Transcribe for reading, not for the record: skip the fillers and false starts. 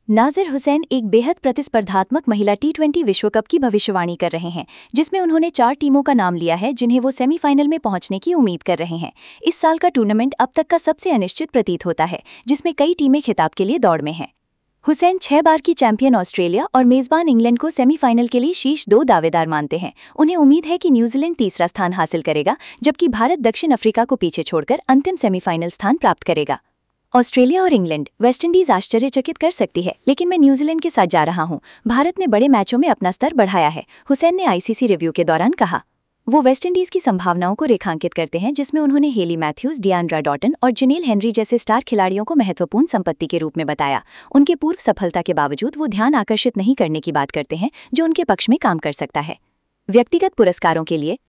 नाज़िर हुसैन एक बेहद प्रतिस्पर्धात्मक महिला टी20 विश्व कप की भविष्यवाणी कर रहे हैं, जिसमें उन्होंने 4 टीमों का नाम लिया है जिन्हें वो सेमीफाइनल में पहुंचने की उम्मीद कर रहे हैं। इस साल का टूर्नामेंट अब तक का सबसे अनिश्चित प्रतीत होता है, जिसमें कई टीमें खिताब के लिए दौड़ में हैं। हुसैन 6 बार की चैंपियन ऑस्ट्रेलिया और मेज़बान इंग्लैंड को सेमीफाइनल के लिए शीर्ष 2 दावेदार मानते हैं। उन्हें उम्मीद है कि न्यूजीलैंड तीसरा स्थान हासिल करेगा, जबकि भारत दक्षिण अफ्रीका को पीछे छोड़कर अंतिम सेमीफाइनल स्थान प्राप्त करेगा। ऑस्ट्रेलिया और इंग्लैंड, वेस्टइंडीज आश्चर्यचकित कर सकती है, लेकिन मैं न्यूजीलैंड के साथ जा रहा हूं। भारत ने बड़े मैचों में अपना स्तर बढ़ाया है, हुसैन ने आईसीसी रिव्यू के दौरान कहा। वो वेस्टइंडीज की संभावनाओं को रेखांकित करते हैं, जिसमें उन्होंने हेली मैथ्यूज, डियान्ड्रा डॉटन और जनेल हेनरी जैसे स्टार खिलाड़ियों को महत्वपूर्ण संपत्ति के रूप में बताया। उनके पूर्व सफलता के बावजूद वो ध्यान आकर्षित नहीं करने की बात करते हैं, जो उनके पक्ष में काम कर सकता है। व्यक्तिगत पुरस्कारों के लिए